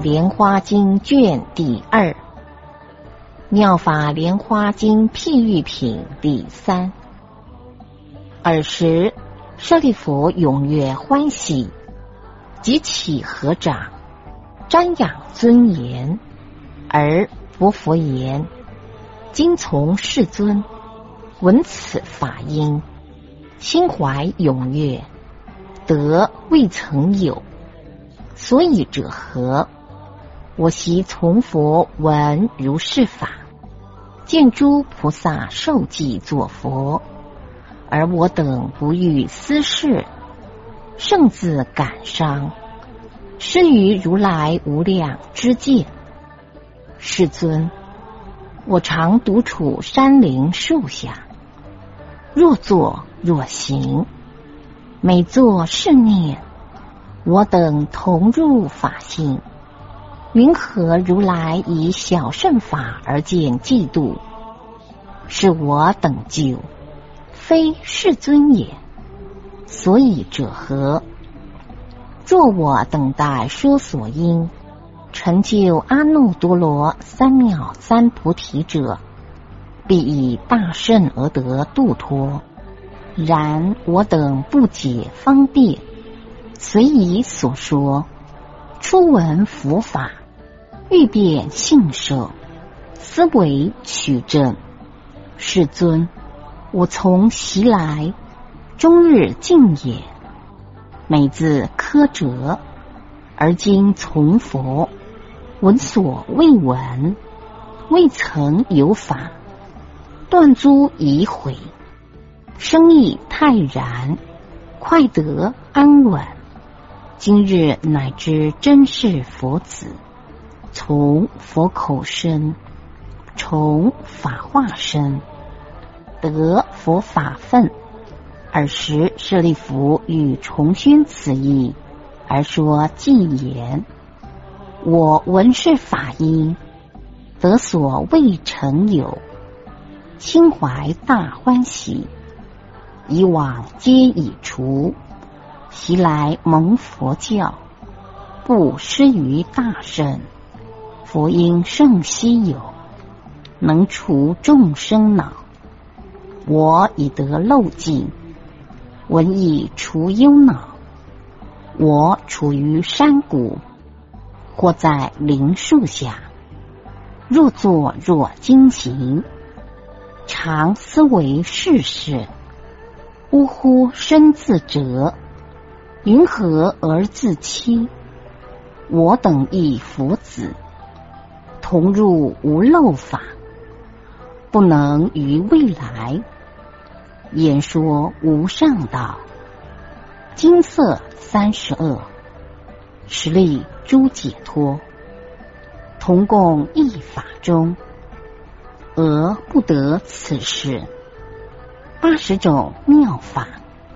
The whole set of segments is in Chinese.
莲花经卷第2，妙法莲花经譬喻品第3。尔时，舍利弗踊跃欢喜，即起合掌，瞻仰尊严，而薄佛言：今从世尊闻此法音，心怀踊跃，得未曾有。所以者何？我昔从佛闻如是法，见诸菩萨受记作佛，而我等不欲思事，甚自感伤，失于如来无量知见。世尊，我常独处山林树下，若坐若行，每作是念，我等同入法性，云何如来以小乘法而见嫉妒？是我等救，非世尊也。所以者何？若我等待说所因，成就阿耨多罗三藐三菩提者，必以大圣而得度脱。然我等不解方便，随以所说，初闻佛法，欲辨信受，思维取证。世尊，我从昔来，终日静也，每自苛责，而今从佛，闻所未闻，未曾有法，断诸疑悔，生意泰然，快得安稳。今日乃知真是佛子，从佛口生，从法化身，得佛法分。尔时舍利弗欲重宣此意，而说偈言：我闻是法音，得所未曾有，心怀大欢喜，以往皆已除，昔来蒙佛教，不失于大圣。佛因甚稀有，能除众生恼。我已得漏尽，闻已除忧恼。我处于山谷，或在林树下，若坐若经行，常思维世事。呜呼身自折，云何而自欺？我等亦佛子，同入无漏法，不能于未来演说无上道。金色32，实力诸解脱，同共一法中，而不得此事。80种妙法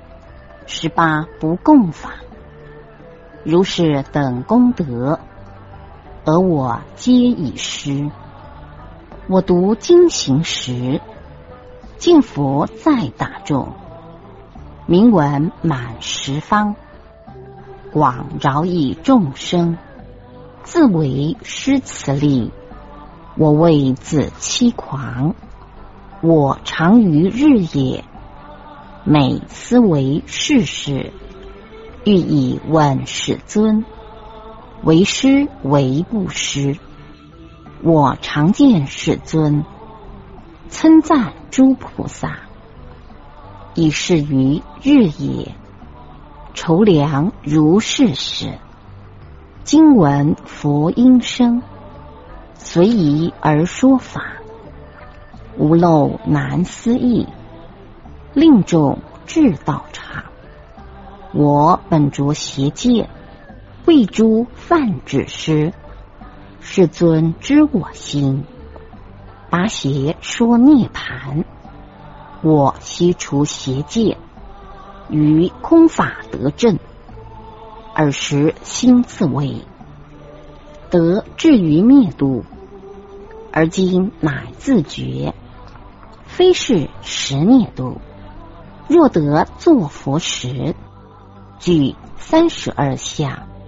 ，18不共法，如是等功德，而我皆已失。我读经行时，见佛在大众，名闻满十方，广饶益众生，自为施此力。我为自欺狂，我常于日也，每思维世事，欲以问世尊，为施为不施。我常见世尊，称赞诸菩萨，以是于日也，筹量如是时。今闻佛音声，随宜而说法，无漏难思议，令众智道场。我本着邪见，为诸犯止施。世尊知我心，拔邪说涅盘。我悉除邪见，于空法得正。尔时心自为，得至于灭度。而今乃自觉，非是实灭度。若得作佛时，具32相，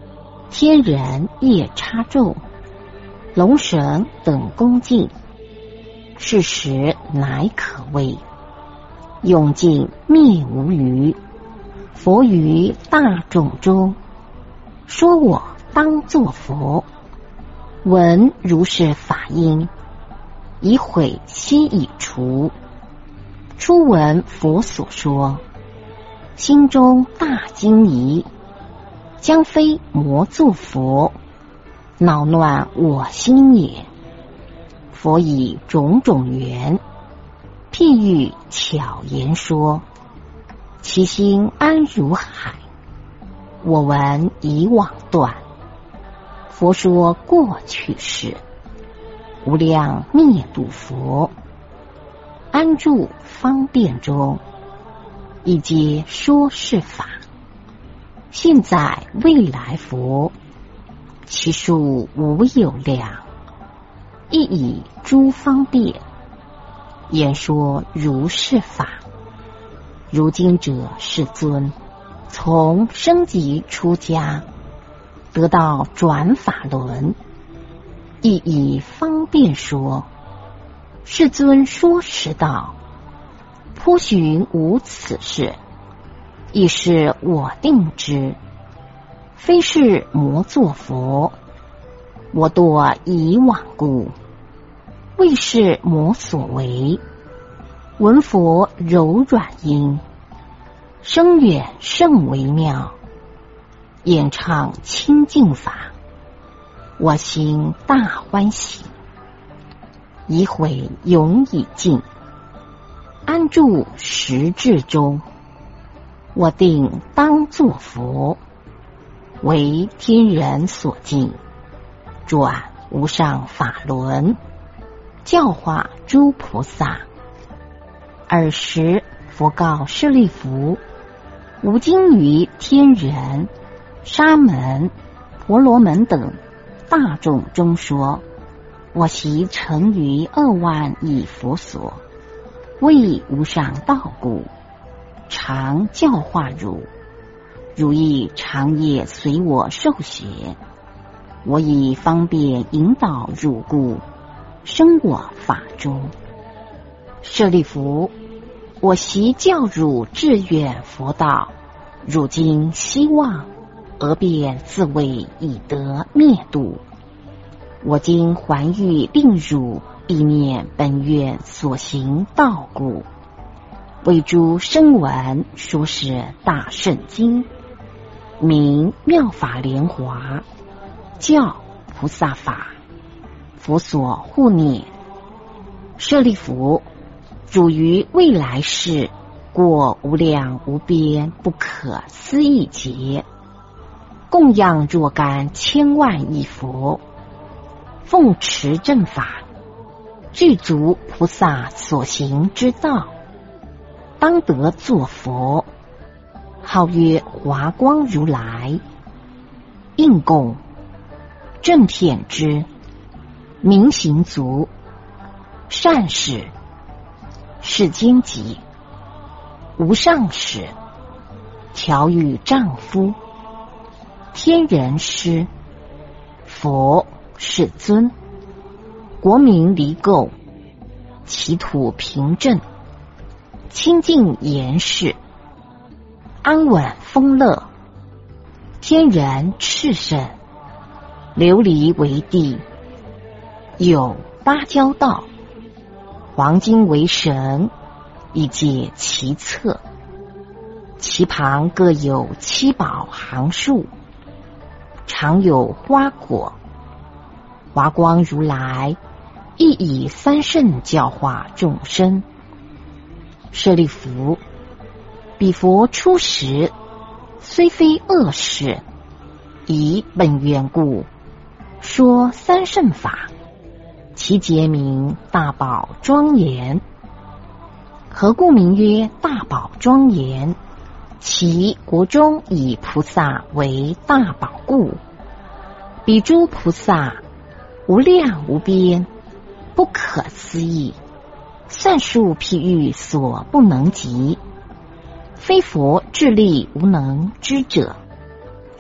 天人夜叉咒、龙神等恭敬，是时乃可谓永尽灭无余。佛于大众中说我当作佛，闻如是法音，已毁悉已除。初闻佛所说，心中大惊疑，将非魔作佛，恼乱我心也。佛以种种缘譬喻巧言说，其心安如海，我闻以往断。佛说过去世，无量灭度佛，安住方便中，一皆说是法。现在未来佛，其数无有量，亦以诸方便言说如是法。如今者世尊，从升级出家，得到转法轮，亦以方便说。世尊说实道，颇寻无此事，亦是我定之。非是魔作佛，我堕以往故，未是魔所为。闻佛柔软音，声远甚微妙，演唱清净法，我心大欢喜。已毁永已尽，安住实智中，我定当作佛，为天人所敬，转无上法轮，教化诸菩萨。尔时佛告舍利弗，吾今于天人、沙门、婆罗门等大众中说，我习成于2万亿佛所，为无上道故，常教化汝。汝亦常夜随我受学，我以方便引导汝故，生我法中。舍利弗，我习教汝志远佛道，汝今希望，而便自谓以得灭度。我今还欲令汝避免本愿所行道故，为诸声闻说是大圣经，名妙法莲华，教菩萨法，佛所护念。舍利弗，汝于未来世过无量无边不可思议劫，供养若干千万亿佛，奉持正法，具足菩萨所行之道，当得作佛，号曰华光如来。应供正遍知，明行足，善使，世间集，无上使，调御丈夫，天人师，佛世尊，国民离垢，其土平正，清净严饰，安稳丰乐，天人炽盛，琉璃为地，有芭蕉道，黄金为绳，以解其侧，其旁各有七宝行树，常有花果。华光如来亦以三圣教化众生。舍利弗，彼佛出时，虽非恶事，以本缘故，说三圣法，其节名大宝庄严。何故名曰大宝庄严？其国中以菩萨为大宝故。彼诸菩萨无量无边，不可思议，算数譬喻所不能及，非佛智力无能之者。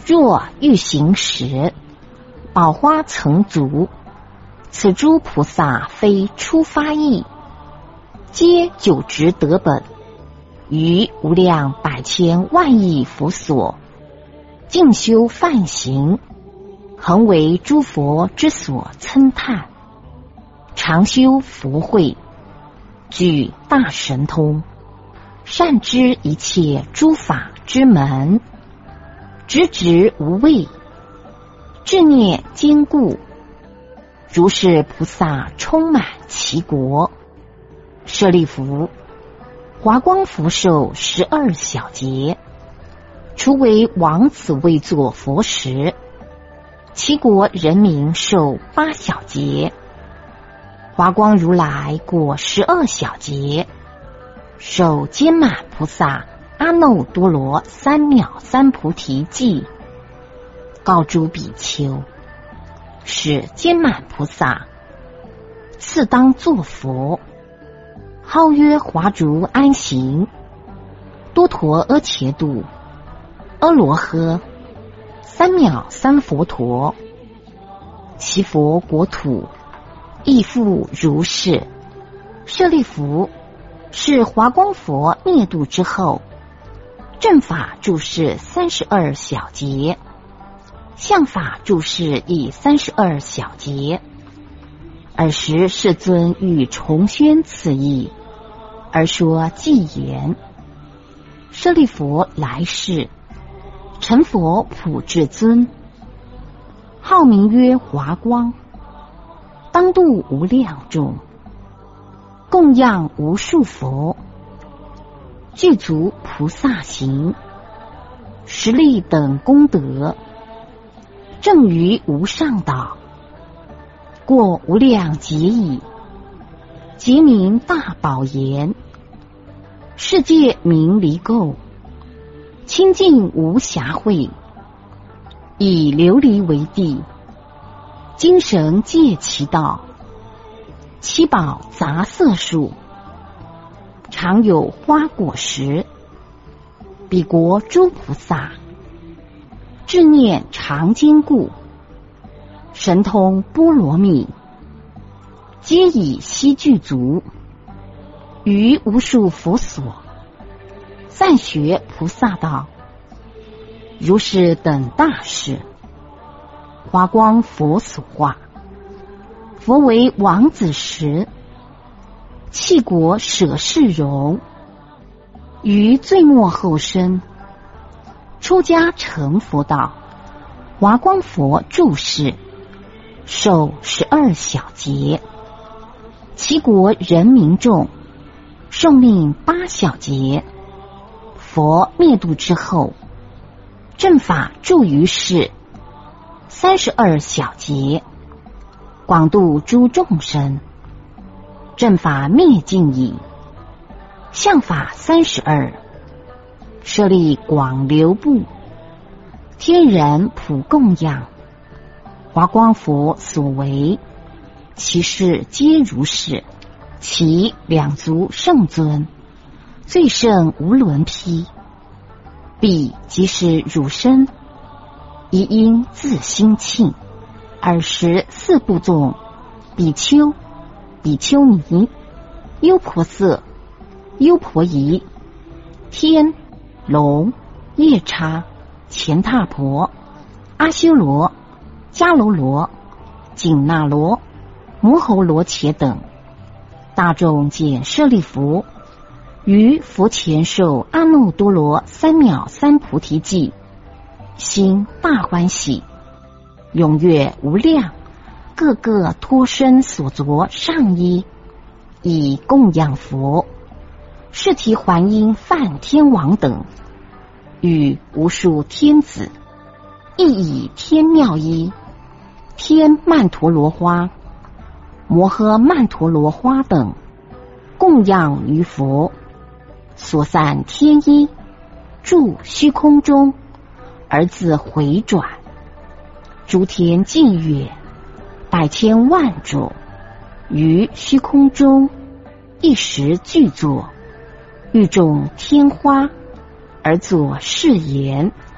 若欲行时，宝花曾足，此诸菩萨非初发意，皆久直得本，于无量百千万亿佛所，静修梵行，恒为诸佛之所称叹，常修福慧，具大神通，善知一切诸法之门，直直无畏，智念坚固，如是菩萨充满其国。舍利弗，华光福寿12小劫，除为王子位作佛时，其国人民受8小劫。华光如来过12小劫，受坚满菩萨阿耨多罗三藐三菩提记，告诸比丘，使坚满菩萨次当作佛，号曰华竹安行，多陀阿伽度，阿罗诃，三藐三佛陀，其佛国土亦复如是。舍利弗，是华光佛灭度之后，正法住世32小劫，相法住世亦32小劫。尔时世尊欲重宣此义，而说偈言：舍利弗，来世成佛普至尊，号名曰华光，当度无量众，供养无数佛，具足菩萨行，实力等功德，正于无上道，过无量劫矣。劫名大宝言，世界名离垢，清净无瑕秽，以琉璃为地，精神界其道，七宝杂色树，常有花果实。彼国诸菩萨，智念常坚固，神通波罗蜜，皆以悉具足，于无数佛所，赞学菩萨道。如是等大事，华光佛所化。佛为王子时，弃国舍世容，于最末后生，出家成佛道。华光佛住世，受12小劫，其国人民众，寿命8小劫。佛灭度之后，正法住于世32小劫，广度诸众生。正法灭尽矣，相法32，舍利广流布，天人普供养。华光佛所为，其事皆如是。其两足圣尊，最胜无伦披。彼即是汝身，宜应自心庆。尔时四部众，比丘、比丘尼、优婆塞、优婆夷、天、龙、夜叉、乾闼婆、阿修罗、迦楼罗、紧那罗、摩吼罗伽等大众见舍利弗，于佛前受阿耨多罗三藐三菩提记，心大欢喜，踊跃无量，个个脱身所着上衣，以供养佛。释提桓因梵天王等，与无数天子，亦以天妙衣、天曼陀罗花、摩诃曼陀罗花等供养于佛，所散天衣，住虚空中，而自回转。诸天净月，百千万种，于虚空中一时具作，欲种天花，而作是言：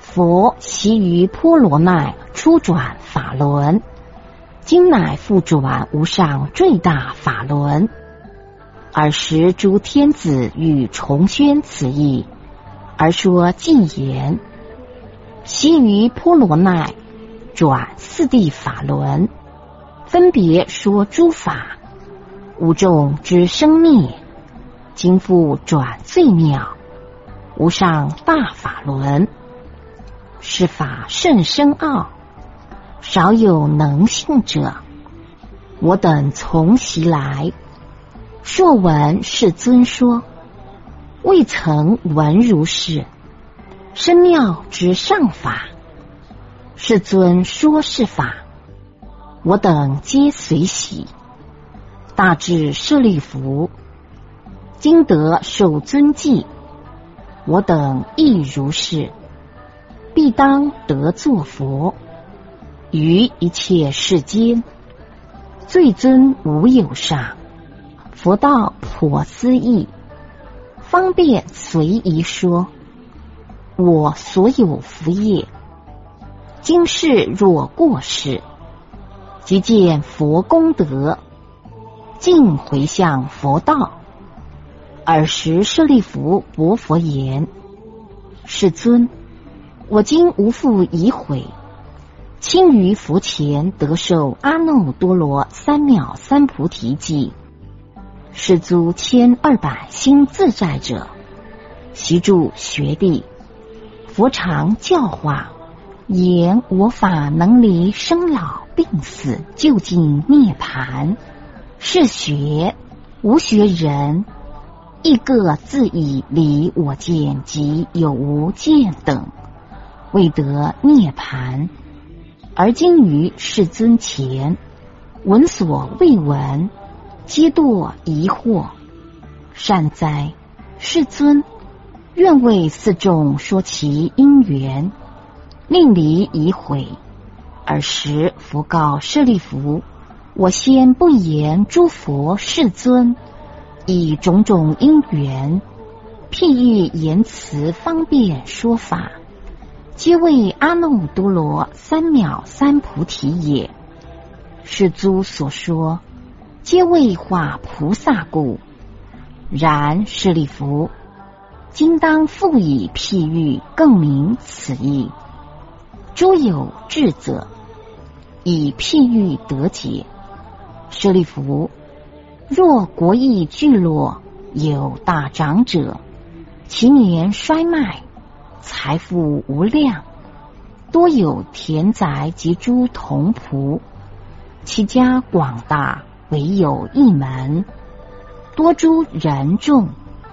佛习于波罗奈初转法轮，今乃复转无上最大法轮。尔时诸天子欲重宣此意，而说偈言：习于波罗奈转四谛法轮，分别说诸法，无众之生灭，今复转最妙无上大法轮。是法甚深奥，少有能信者。我等从习来，硕闻世尊说，未曾闻如是深妙之上法。世尊说是法，我等皆随喜。大智舍利弗，今得受尊记，我等亦如是，必当得作佛。于一切世间，最尊无有上，佛道颇思议，方便随宜说。我所有福业，今世若过世，即见佛功德，尽回向佛道。尔时舍利弗薄佛言：世尊，我今无复疑悔，亲于佛前得受阿耨多罗三藐三菩提记。是诸1200心自在者，习住学地，佛常教化，言我法能离生老病死，究竟涅盘。是学无学人，亦各自以离我见及有无见等，未得涅盘。而今于世尊前，闻所未闻，皆堕疑惑。善哉，世尊，愿为四众说其因缘，令离疑悔。尔时佛告舍利弗：我先不言诸佛世尊以种种因缘，譬喻言辞方便说法，皆为阿耨多罗三藐三菩提也。是诸所说，皆为化菩萨故。然舍利弗，今当复以譬喻更明此意。诸有智者，以譬喻得解。舍利弗，若国邑聚落有大长者，其年衰迈，财富无量，多有田宅及诸童仆，其家广大，唯有一门，多诸人众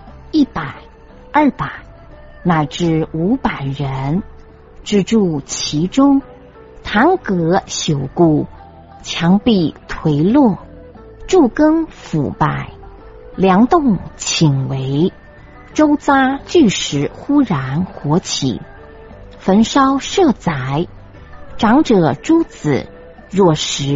，100、200乃至500人，只住其中。堂阁朽固，墙壁颓落，柱根腐败，梁栋倾围，周匝巨石忽然火起，焚烧舍宅。长者诸子若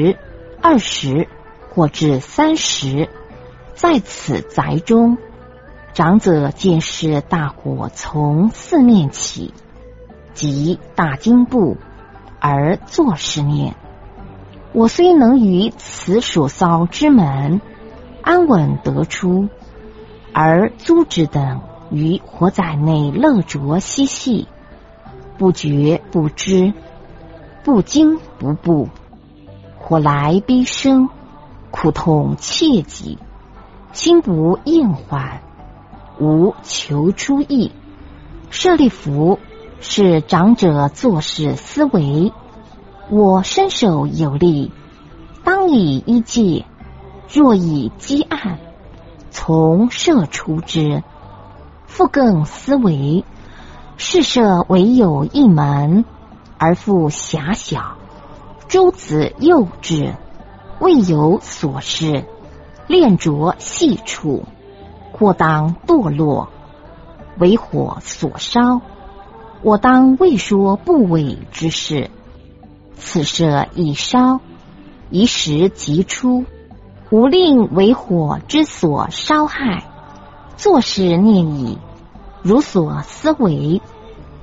10、20或至30，在此宅中，长者见是大火从四面起，即大惊怖，而作是念：我虽能于此所烧之门安稳得出，而诸子等于火宅内乐着嬉戏，不觉不知，不惊不怖，火来逼生，苦痛切己，心不厌缓，无求出意。舍利弗，是长者做事思维，我身手有力，当以一戒，若以积案，从射出之。复更思维，是舍唯有一门，而复狭小，诸子幼稚，未有所事，炼着细处，或当堕落，为火所烧。我当未说不为之事。此舍一烧，一时即出，无令为火之所烧害。作是念已，如所思维，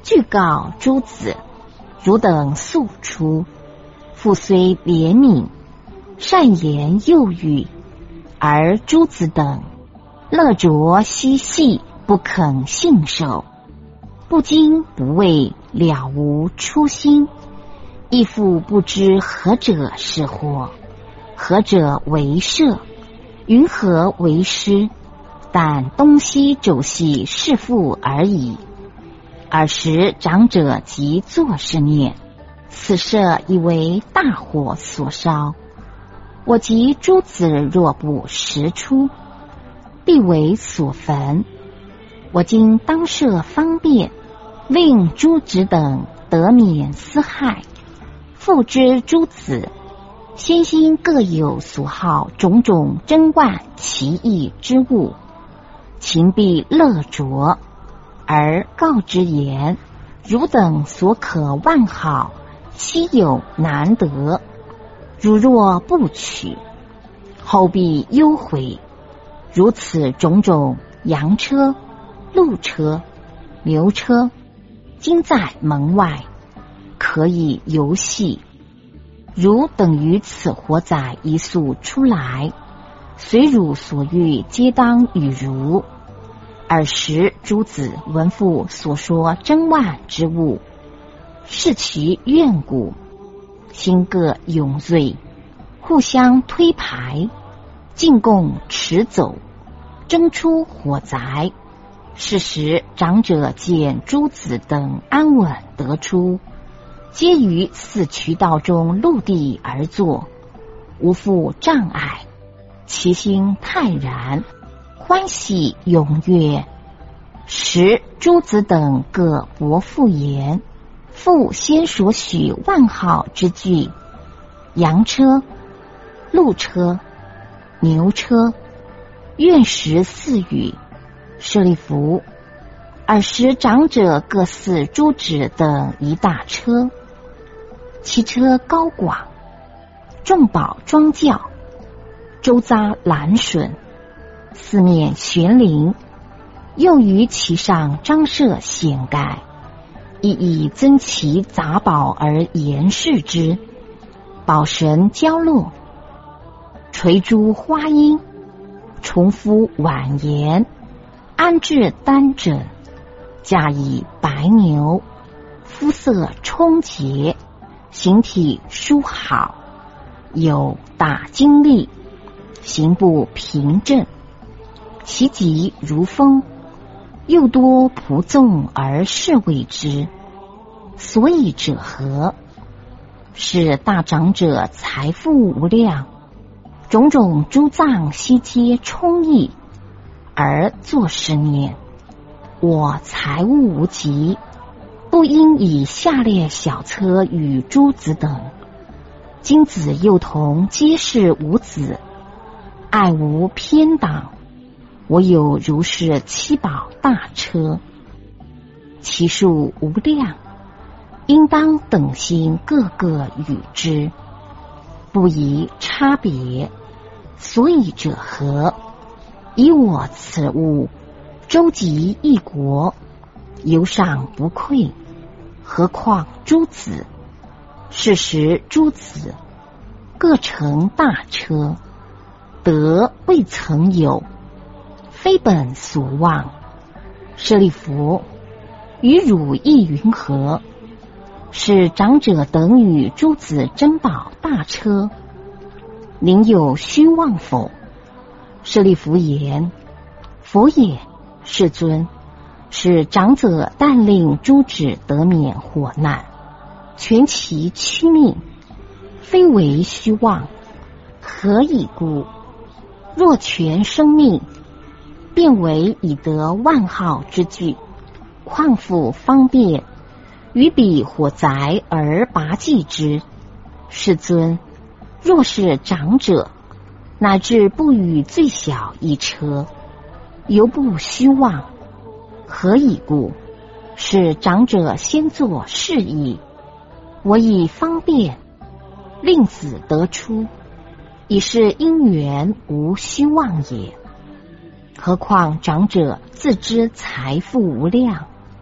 具告诸子，汝等速出。父虽怜悯，善言诱语，而诸子等乐着嬉戏，不肯信守，不惊不畏，了无初心。亦复不知何者是祸，何者为摄，云何为师？但东西肘系是父而已。尔时长者即作是念：此舍已为大火所烧，我及诸子若不识出，必为所焚。我今当设方便，令诸子等得免私害。复知诸子先心各有所好，种种珍玩奇异之物，情必乐着，而告之言：汝等所可万好，稀有难得，汝若不取，后必忧悔。如此种种羊车、鹿车、牛车，今在门外，可以游戏。汝等于此活载一速出来，随汝所欲，皆当与汝。尔时诸子闻父所说珍玩之物，视其怨故，心各涌锐，互相推排，进共持走，争出火宅。是时长者见诸子等安稳得出，皆于四渠道中陆地而坐，无复障碍，其心泰然，欢喜踊跃。时诸子等各驳复言：父先所许万好之具，羊车、鹿车、牛车，愿识四语。舍利弗，尔时长者各赐诸子等一大车，其车高广，众宝庄轿，周匝栏笋，四面悬铃，又于其上张设显盖，亦以珍奇杂宝而严饰之，宝绳交落，垂珠花缨，重敷婉言，安置单枕，驾以白牛，肤色充洁，形体殊好，有大精力，行步平正，其疾如风，又多仆纵而侍卫之。所以者何？是大长者财富无量，种种诸藏悉皆充溢，而作是念：我财物无极，不应以下列小车与诸子等。今子幼童皆是无子，爱无偏党，我有如是七宝大车，其数无量，应当等心各个与之，不宜差别。所以者何？以我此物周集一国，犹尚不愧，何况诸子？是时诸子各乘大车，德未曾有，非本所望。舍利弗，与汝意云何？是长者等与诸子珍宝大车，宁有虚妄否？舍利弗言：佛也，世尊。是长者但令诸子得免火难，全其躯命，非为虚妄。何以故？若全生命，便为以得万好之具，况复方便，于彼火宅而拔济之。世尊，若是长者，乃至不与最小一车，犹不虚妄。何以故？是长者先作示意，我以方便，令子得出，已是因缘无虚妄也。何况长者自知财富无量，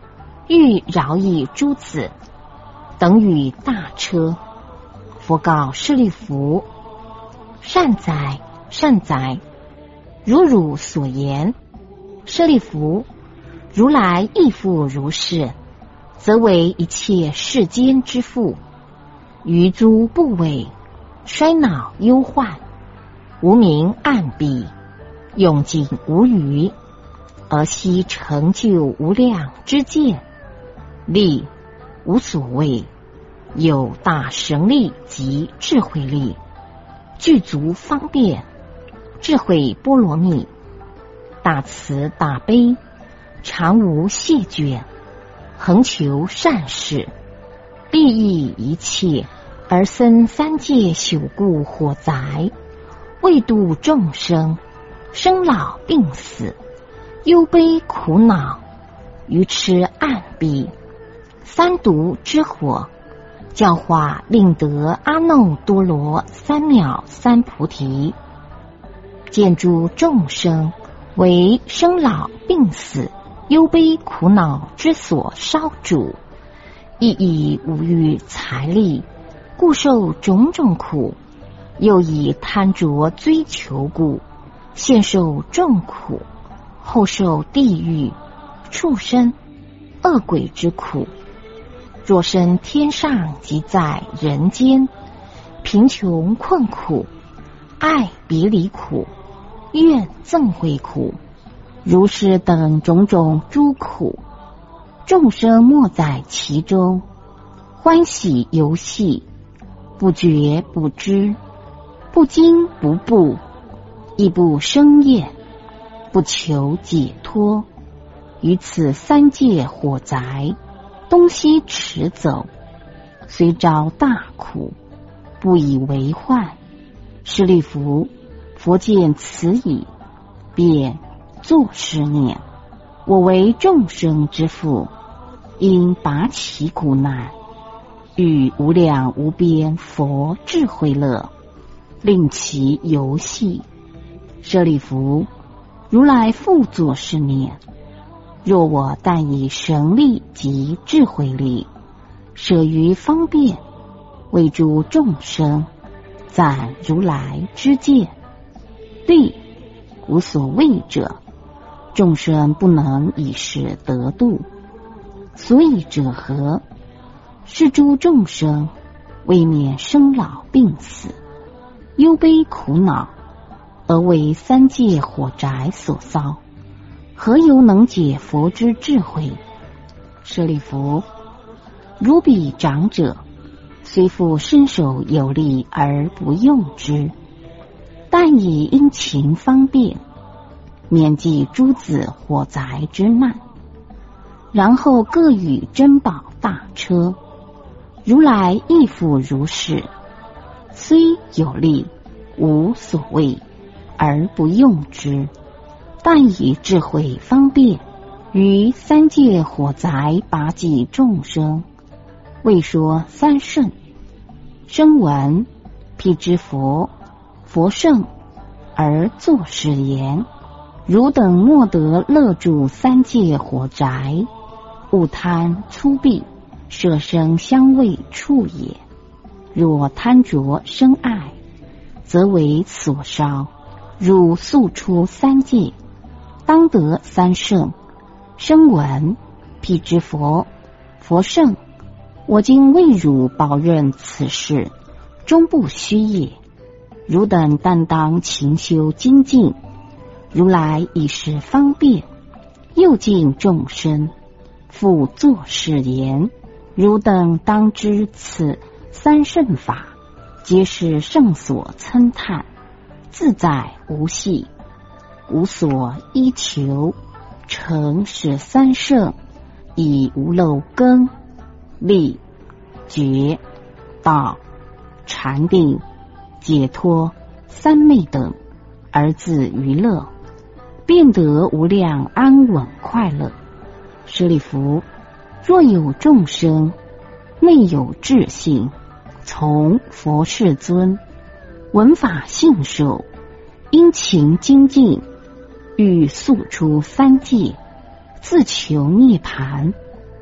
欲饶益诸子，等与大车。佛告舍利弗：善哉，善哉！如汝所言。舍利弗，如来亦复如是，则为一切世间之父。于诸部位，衰老忧患，无明暗蔽，用尽无余，而悉成就无量之见，力无所谓，有大神力及智慧力，具足方便，智慧波罗蜜，大慈大悲，常无谢倦，恒求善事，利益一切，而生三界朽故火灾，为度众生，生老病死，忧悲苦恼，愚痴暗蔽，三毒之火，教化令得阿耨多罗三藐三菩提。见诸众生为生老病死、忧悲苦恼之所烧煮，亦以无欲财力，故受种种苦；又以贪着追求故，现受众苦，后受地狱、畜生、恶鬼之苦。若生天上即在人间，贫穷困苦，爱别离苦，怨憎会苦，如是等种种诸苦，众生没在其中，欢喜游戏，不觉不知，不惊不怖，亦不生厌，不求解脱，于此三界火宅，东西驰走，虽遭大苦，不以为患。舍利弗，佛见此已，便作是念：我为众生之父，应拔其苦难，与无量无边佛智慧乐，令其游戏。舍利弗，如来复作是念：若我但以神力及智慧力，舍于方便，为诸众生赞如来之见，力无所谓者，众生不能以是得度。所以者何？是诸众生为免生老病死、忧悲苦恼，而为三界火宅所烧，何由能解佛之智慧？舍利弗，如彼长者，虽复身手有力而不用之，但以殷勤方便，免济诸子火灾之难。然后各与珍宝大车，如来亦复如是，虽有力无所谓而不用之，但以智慧方便，于三界火灾拔济众生。为说三圣：声闻、辟支佛、佛圣，而作是言：汝等莫得乐住三界火宅，勿贪粗鄙，摄生香味触也。若贪着生爱，则为所烧。汝速出三界，当得三圣：声闻、辟支佛、佛圣。我今为汝保任此事，终不虚也。汝等但当勤修精进，如来以是方便，又尽众生，复作是言：汝等当知此三圣法，皆是圣所称叹，自在无系，无所依求，成是三圣，以无漏根、力、觉、道、禅定、解脱三昧等，而自娱乐，便得无量安稳快乐。舍利弗，若有众生内有智性，从佛世尊，闻法信受，殷勤精进，欲速出三界，自求涅盘，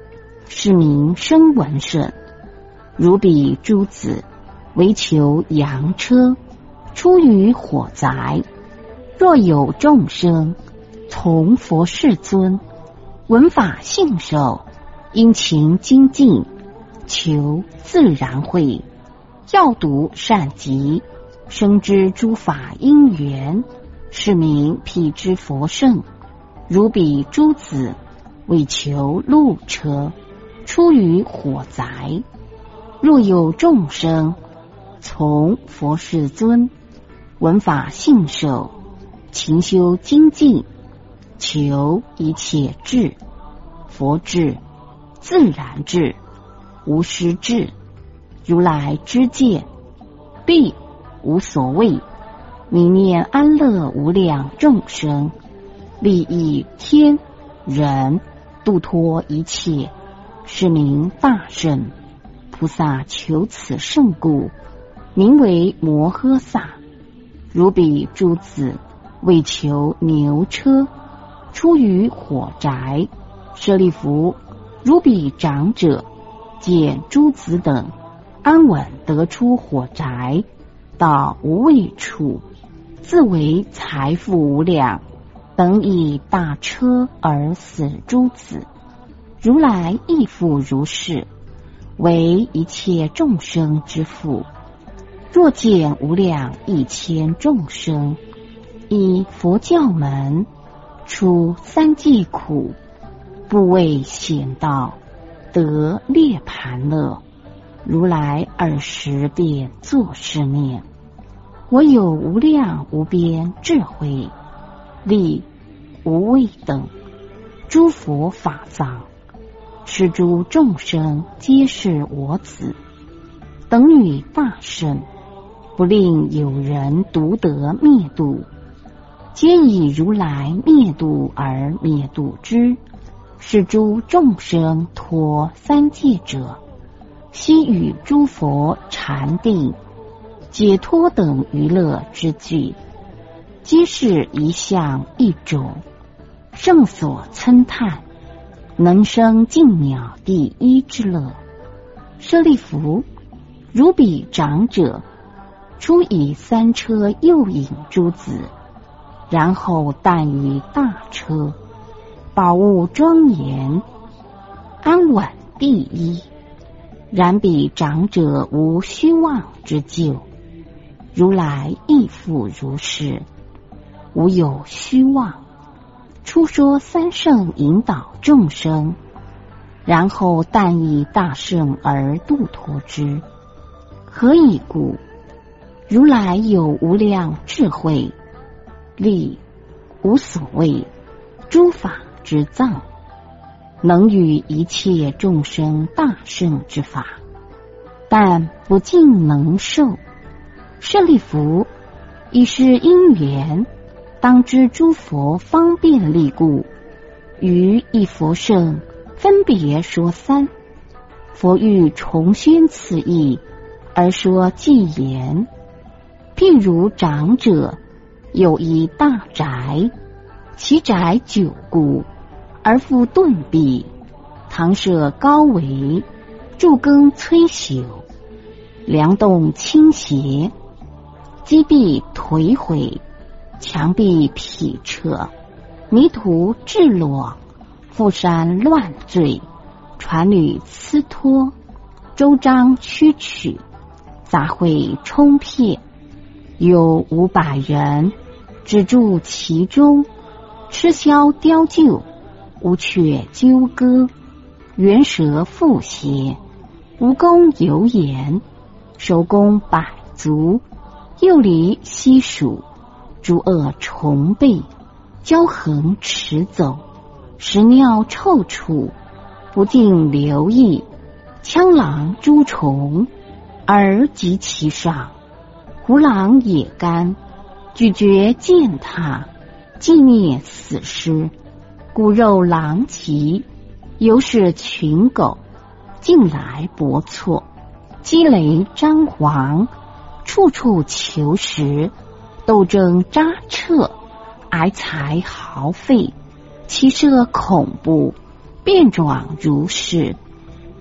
是名声闻圣。如彼诸子，为求羊车，出于火宅。若有众生从佛世尊，闻法信受，殷勤精进，求自然会。要读善集，生知诸法因缘，是名辟支佛圣。如彼诸子，为求路车，出于火宅。若有众生从佛世尊，闻法信受，勤修精进，求一切智，佛智、自然智、无师智、如来知见，必无所谓，弥念安乐无量众生，利益天人，度脱一切，是名大圣。菩萨求此圣故，名为摩诃萨。如彼诸子，为求牛车，出于火宅。舍利弗，如彼长者，见诸子等安稳得出火宅，到无畏处，自为财富无量，等以大车而死诸子。如来亦复如是，为一切众生之父。若见无量一千众生，依佛教门，出三界苦，不为险道，得涅盘乐。如来20便作是念：我有无量无边智慧，力无畏等诸佛法藏，是诸众生皆是我子，等与大圣，不令有人独得灭度，皆以如来灭度而灭度之。是诸众生脱三界者，悉与诸佛禅定、解脱等娱乐之具，皆是一相一种，圣所称叹，能生静鸟第一之乐。舍利弗，如彼长者，出以三车诱引诸子，然后诞于大车，宝物庄严，安稳第一。然彼长者无虚妄之咎，如来亦复如是，无有虚妄。初说三圣引导众生，然后但以大圣而度脱之。何以故？如来有无量智慧，力无所谓，诸法之藏，能与一切众生大圣之法，但不尽能受。舍利弗，以是因缘，当知诸佛方便力故，于一佛圣分别说三。佛欲重宣此义，而说偈言：譬如长者有一大宅，其宅久固，而复顿壁，堂舍高围，柱更摧朽，梁栋倾斜，基壁颓毁，墙壁劈彻，迷途至裸，覆山乱坠，船履呲脱，周章曲曲，杂秽充遍，有500人只住其中，吃枭雕就，乌鹊纠歌，猿蛇复谐，蜈蚣有眼，手工百足，幼狸悉属，诸恶虫辈，骄横驰走，屎尿臭处，不尽留意，蜣螂诸虫，而及其上，胡狼野干，咀嚼践踏，寂灭死尸，骨肉狼藉，犹是群狗，近来搏错，积雷张黄，处处求食，斗争扎彻，哀财豪费，其色恐怖，变状如是，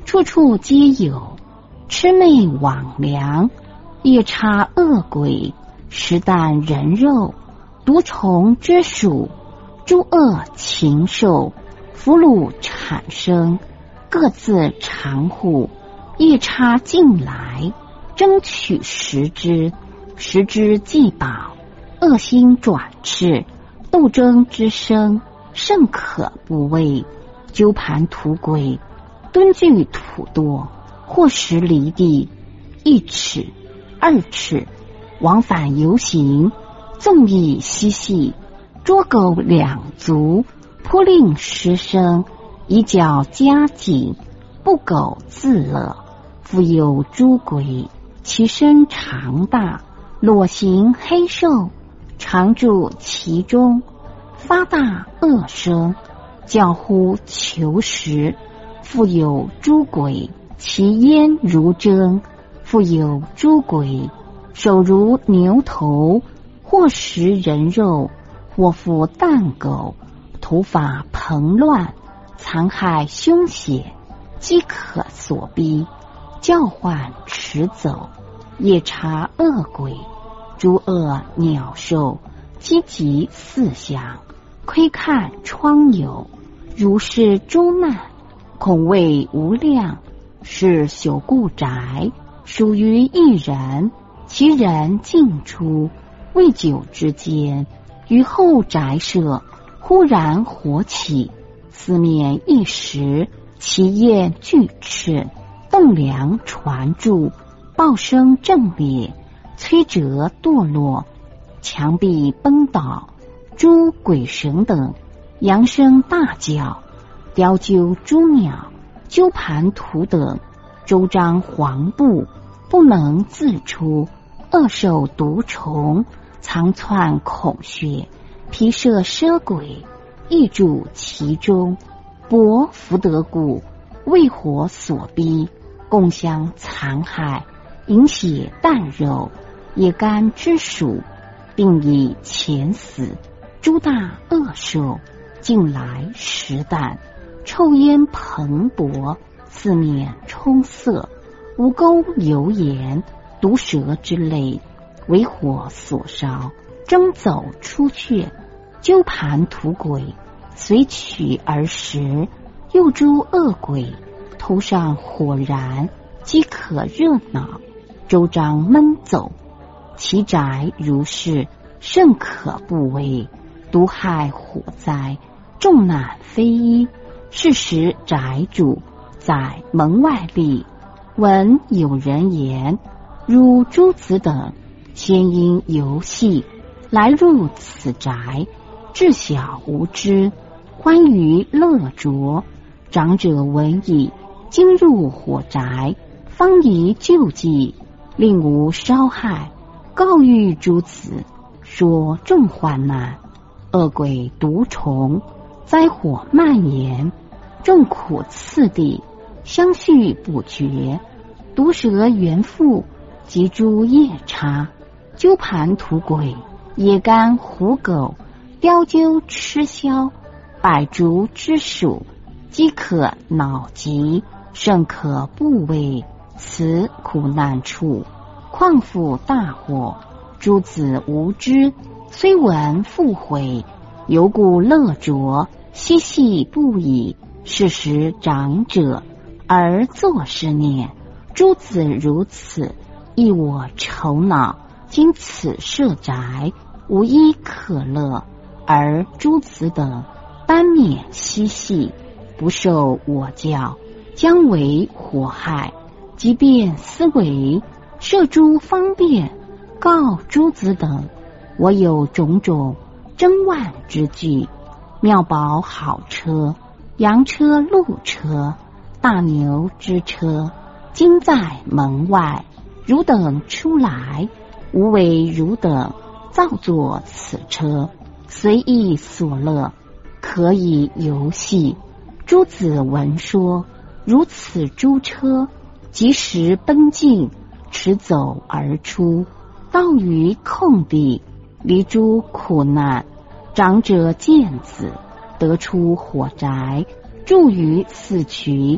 处处皆有魑魅魍魉，夜叉恶鬼，食啖人肉，毒虫之属，诸恶禽兽，俘虏产生，各自缠护。夜叉进来，争取食之，食之既饱，恶心转炽，斗争之声，甚可怖畏。鸠盘土鬼，蹲踞土垛，或食离地1尺2尺，往返游行，纵意嬉戏，捉狗2足，扑令失声，以脚夹紧，不苟自乐。复有诸鬼，其身长大，裸形黑兽，常住其中，发大恶声，叫呼求食。复有诸鬼，其烟如蒸。复有诸鬼，手如牛头，或食人肉，或负蛋狗，头发蓬乱，残害凶险，饥渴所逼，叫唤驰走。夜叉恶鬼，诸恶鸟兽，积集四想，窥看窗牖，如是诸难，恐谓无量。是朽故宅，属于一人，其人进出，未久之间，于后宅舍忽然火起，四面一时，其焰俱炽，栋梁传柱，爆声震裂，摧折堕落，墙壁崩倒，诸鬼神等扬声大叫，雕鹫诸鸟，鸠盘土等周张黄布，不能自出，恶兽毒虫，藏窜孔穴，披射奢鬼，亦住其中。薄福德谷，为火所逼，共相残害，饮血啖肉，野干之属，并以前死。诸大恶兽近来食啖，臭烟蓬勃，四面充塞，无钩油盐，毒蛇之类，为火所烧，争走出去。鸠盘土鬼随取而食，又诸恶鬼头上火燃，饥渴热恼，周张闷走。其宅如是，甚可怖畏。毒害火灾，众难非一。是时宅主在门外立，闻有人言，汝诸子等先因游戏来入此宅，至小无知，欢于乐着。长者闻已，今入火宅，方宜救济，令无烧害，告谕诸子，说众患难，恶鬼毒虫，灾火蔓延，众苦次第，相续不绝。毒蛇猿腹，及诸夜叉，鸠盘土鬼，野干虎狗，雕鹫鸱枭，百足之属，饥渴恼疾，甚可怖畏。此苦难处，况复大祸。诸子无知，虽闻复悔，犹故乐着，嬉戏不已。是时长者而作是念：诸子如此，亦我愁恼。今此舍宅，无一可乐，而诸子等单免嬉戏，不受我教，将为祸害。即便思维，设诸方便，告诸子等：我有种种珍万之具，妙宝好车，羊车鹿车，大牛之车，今在门外，汝等出来，无为汝等造作此车，随意所乐，可以游戏。诸子闻说，如此诸车，即时奔进，驰走而出，到于空地，离诸苦难。长者见子，得出火宅，住于四衢，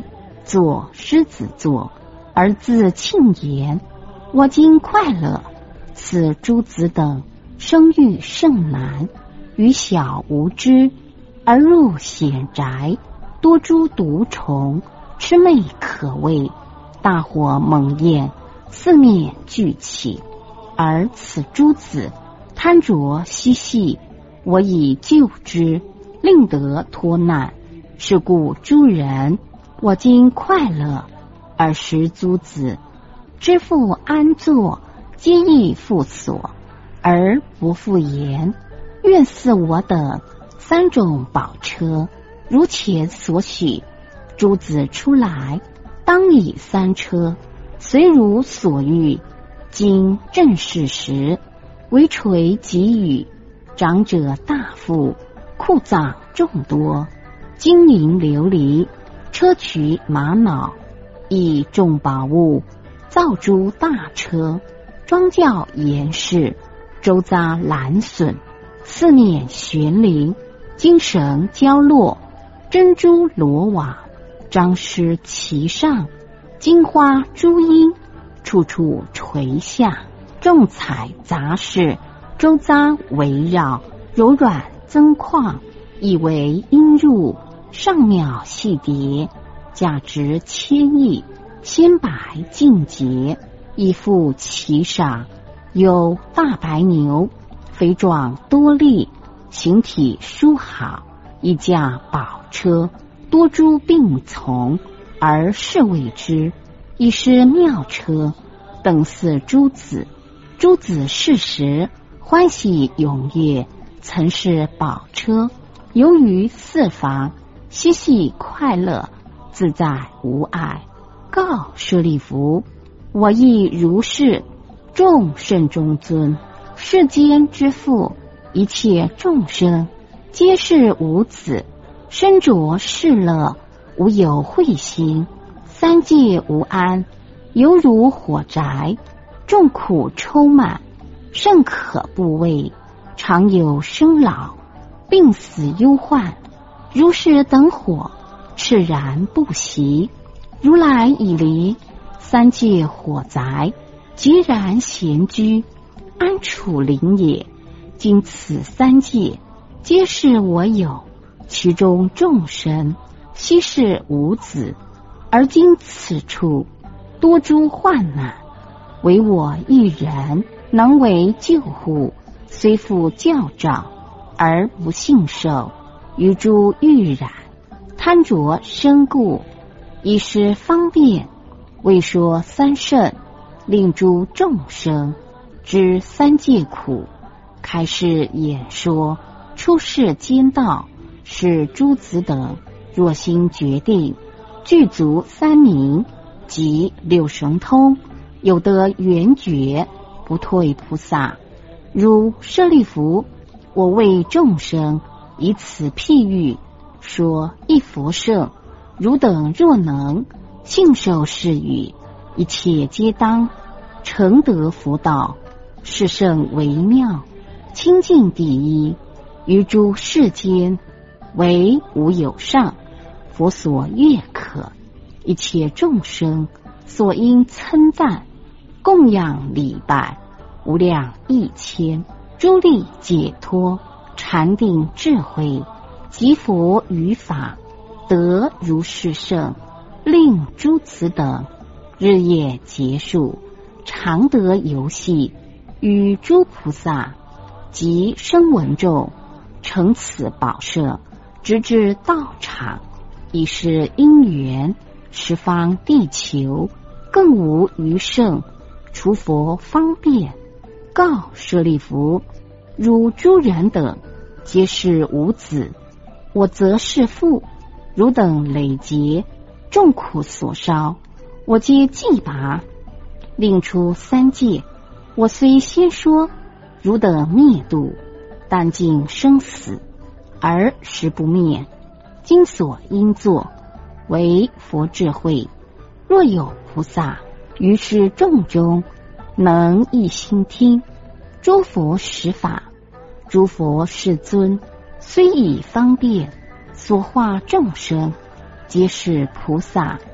作狮子座，而自庆言。我今快乐，此诸子等生育甚难，于小无知，而入险宅，多诸毒虫，魑魅可畏，大火猛焰，四面俱起。而此诸子贪着嬉戏，我以救之，令得脱难。是故诸人，我今快乐，尔时诸子知复安坐，皆亦复所，而不复言。愿似我等三种宝车，如前所许，诸子出来，当以三车，随如所欲。今正是时，为垂给予，长者大富，库藏众多，金银琉璃，车渠玛瑙，以众宝物，造诸大车，庄教严饰，周匝蓝笋，四面悬铃，金绳交落，珍珠罗网，张狮其上，金花珠缨，处处垂下，众彩杂饰，周匝围绕，柔软增旷，以为音入，上妙细蝶，价值千亿，鲜白净洁，以付其赏。有大白牛，肥壮多力，形体殊好，一驾宝车，多诸并从，而是谓之。一是妙车，等似诸子。诸子是时，欢喜踊跃，曾是宝车，游于四方，嬉戏快乐，自在无碍。告舍利弗，我亦如是。众圣中尊，世间之父，一切众生皆是无子，身着世乐，无有慧心，三界无安，犹如火宅，众苦充满，甚可怖畏，常有生老病死忧患，如是等火，炽然不息。如来已离三界火宅，孑然闲居，安处灵也。今此三界，皆是我有，其中众生悉是无子，而今此处多诸患难，唯我一人能为救护，虽复教召，而不信受，于诸欲染，贪着身故，以是方便，为说三圣，令诸众生知三界苦，开示演说，出世间道，使诸子等若心决定，具足三明及六神通，有得圆觉，不退菩萨。如舍利弗，我为众生以此譬喻，说一佛圣，汝等若能信受是语，一切皆当成得佛道。是圣为妙，清净第一，于诸世间唯无有上，佛所悦可，一切众生所应称赞，供养礼拜，无量亿千，诸力解脱，禅定智慧，即佛语法，得如是圣，令诸此等日夜结束，常得游戏，与诸菩萨及声闻众成此宝舍，直至道场，已是因缘，十方地球更无余圣，除佛方便。告舍利弗，汝诸人等皆是无子，我则是父，汝等累劫众苦所烧，我皆既拔，令出三界。我虽先说，汝等灭度，但尽生死，而实不灭。今所应作，为佛智慧。若有菩萨于是众中，能一心听诸佛实法，诸佛世尊虽以方便所化众生，皆是菩萨，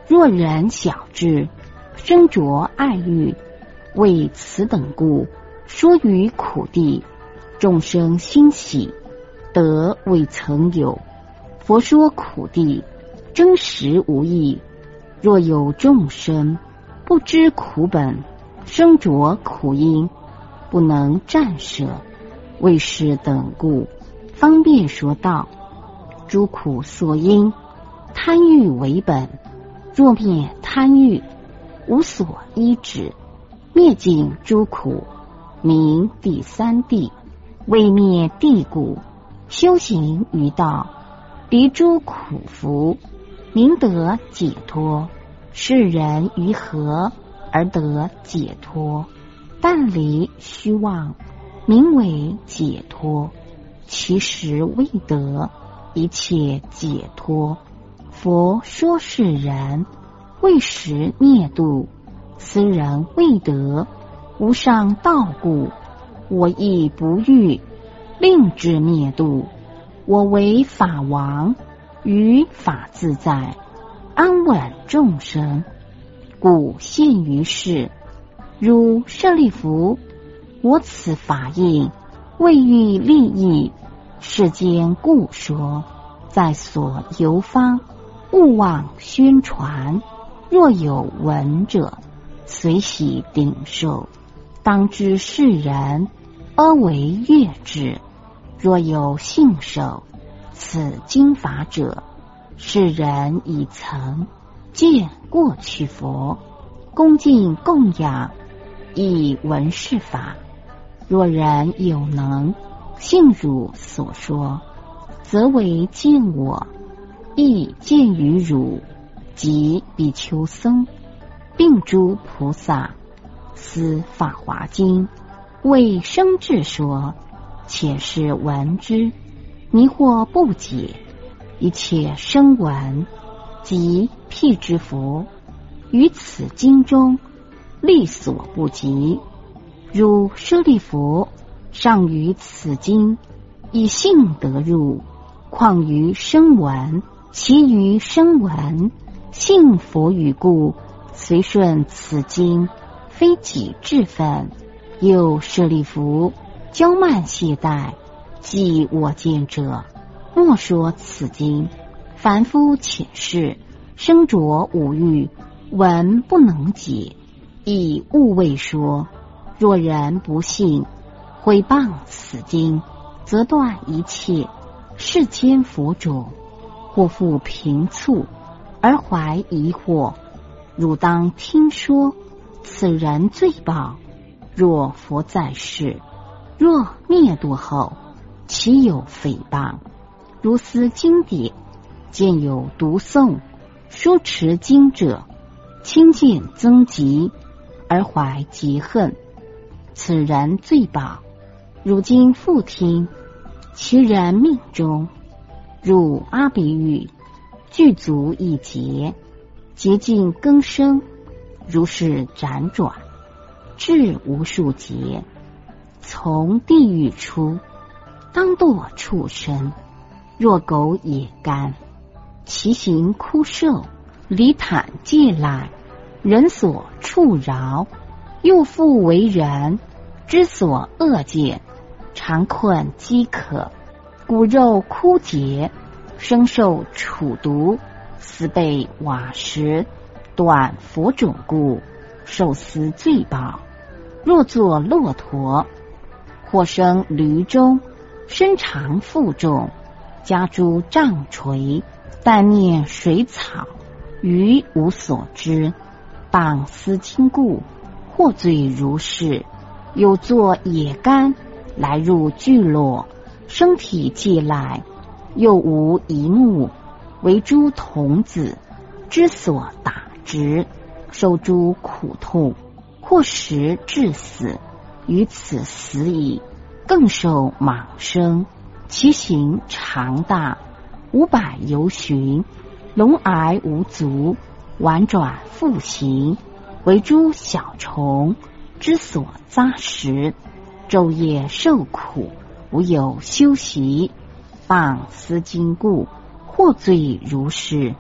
若人晓之，身着爱欲，为此等故，说于苦地，众生欣喜，得未曾有。佛说苦地，真实无异。若有众生不知苦本，生着苦因，不能暂舍，为是等故，方便说道。诸苦所因，贪欲为本。若灭贪欲，无所依止，灭尽诸苦，名第三地。为灭地故，修行于道，离诸苦福，明得解脱。世人于何而得解脱？但离虚妄，名为解脱，其实未得一切解脱。佛说世人，为时灭度，斯人未得无上道故，我亦不欲令之灭度。我为法王，于法自在，安稳众生，故现于世。如舍利弗，我此法印，为欲利益世间故说，在所游方，勿忘宣传。若有闻者，随喜顶受，当知世人阿为悦之。若有信守此经法者，世人已曾见过去佛，恭敬供养，亦闻是法。若人有能信汝所说，则为见我，亦见于汝及比丘僧，并诸菩萨。思法华经，为生智说，且是闻之，迷惑不解。一切声闻及辟支佛，于此经中力所不及。如舍利弗，尚于此经，以信得入，况于声闻？其余声闻信佛语故，随顺此经，非己智分。又舍利弗，骄慢懈怠，即我见者，莫说此经。凡夫浅视，生着五欲，闻不能解，亦勿谓说。若人不信，毁谤此经，则断一切世间佛种。或复贫促，而怀疑惑，汝当听说，此人罪报。若佛在世，若灭度后，岂有诽谤？如思经典，见有读诵、书持经者，亲见增疾，而怀结恨，此人罪报。汝今复听，其人命中入阿鼻狱，具足一劫，竭尽更生，如是辗转，至无数劫。从地狱出，当堕畜生。若狗也干，其形枯瘦，离坦借赖，人所触扰。又复为人，之所恶见，常困饥渴，骨肉枯竭，生受处毒，死被瓦石，断佛种故，受斯罪报。若作骆驼，或生驴中，身长负重，家诸杖锤，但念水草，余无所知。当思经故，获罪如是。有作野干，来入聚落，身体借来，又无一目，为诸童子之所打之，受诸苦痛，或食致死。于此死矣，更受蟒生，其形长大，500由旬，龙霭无足，婉转复行，为诸小虫之所扎食，昼夜受苦，无有休息。谤思经故，获罪如是。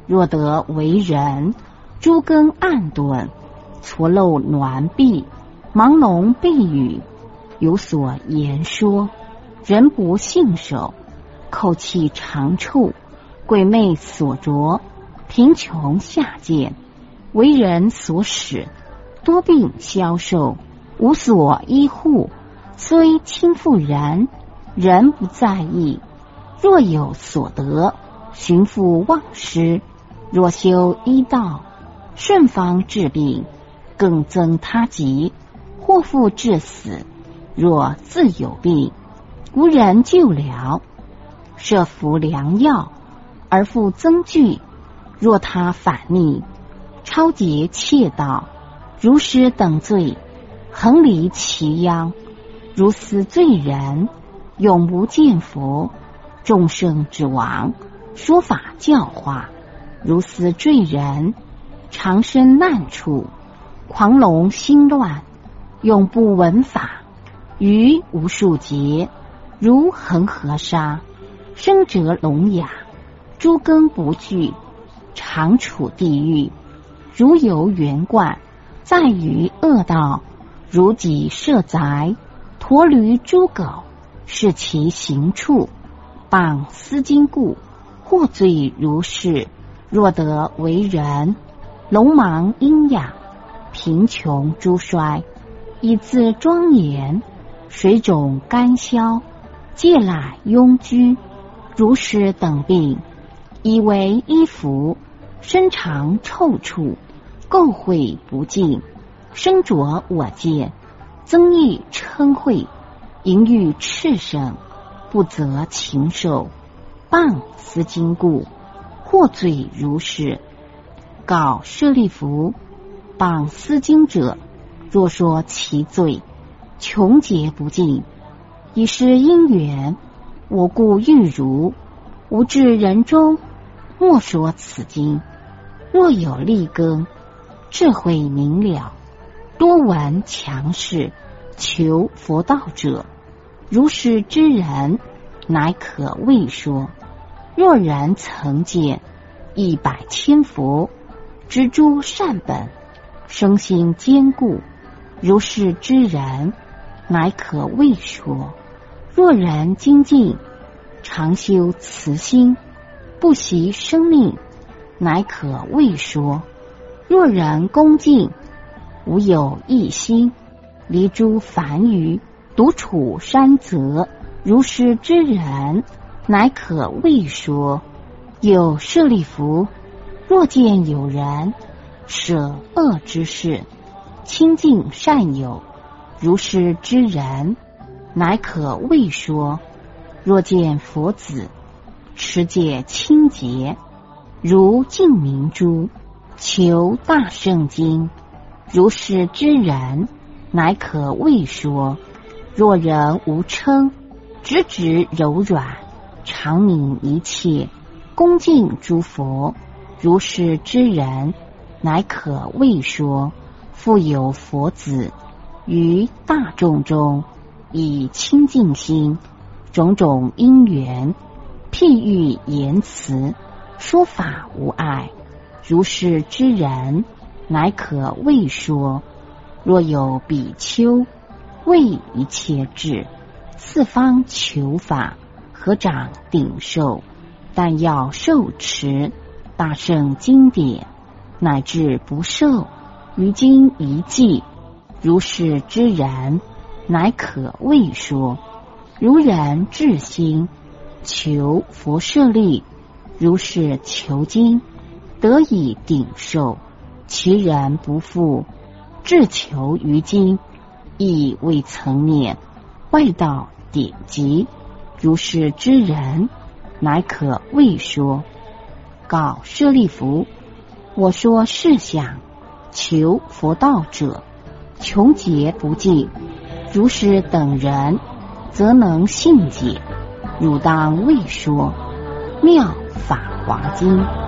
若得为人，诸根暗钝，错漏挛闭，盲聋闭语，有所言说，人不信守，口气长处，鬼魅所着，贫穷下贱，为人所使，多病消瘦，无所依护，虽亲附人，人不在意。若有所得，寻复忘失；若修医道，顺方治病，更增他疾，或复致死。若自有病，无人救疗，设服良药，而复增剧。若他反逆，超劫窃盗，如实等罪，横离其殃。如斯罪人，永不见佛，众生之王，说法教化。如斯罪人，常生难处，狂聋心乱，永不闻法。于无数劫，如恒河沙，生者聋哑，诸根不具，常处地狱。如游园观，在于恶道，如己设宅，驮驴猪狗，是其行处。谤思经故，获罪如是。若得为人，聋盲阴哑，贫穷诸衰，以自庄严，水肿干消，借懒庸居，如是等病，以为衣服，身长臭处，垢秽不净，身着我见，增益嗔恚，淫欲炽盛，不择禽兽，谤思经故，获罪如是。告舍利弗，谤思经者，若说其罪，穷劫不尽。以是因缘，我故欲如，吾至人中，莫说此经。若有利根，智慧明了，多闻强士，求佛道者，如是之人，乃可谓说。若人曾见100千佛，知诸善本，生心坚固，如是之人，乃可谓说。若人精进，常修慈心，不惜生命，乃可谓说。若人恭敬，无有异心，离诸凡愚，独处山泽，如是之人，乃可谓说。有舍利弗，若见有人舍恶之事，亲近善友，如是之人，乃可谓说。若见佛子，持戒清洁，如净明珠，求大圣经，如是之人，乃可谓说。若人无嗔，直直柔软，常悯一切，恭敬诸佛，如是之人，乃可谓说。复有佛子，于大众中，以清净心，种种因缘，譬喻言辞，说法无碍，如是之人，乃可谓说。若有比丘，为一切智，四方求法，合掌顶受，但要受持大圣经典，乃至不受，于今一记，如是之人，乃可谓说。如人至心，求佛舍利，如是求经，得以顶受，其人不复，至求于经，亦未曾念，外道典籍，如是之人，乃可谓说。告舍利弗，我说是想求佛道者，穷劫不尽，如是等人，则能信解。汝当谓说。妙法华经。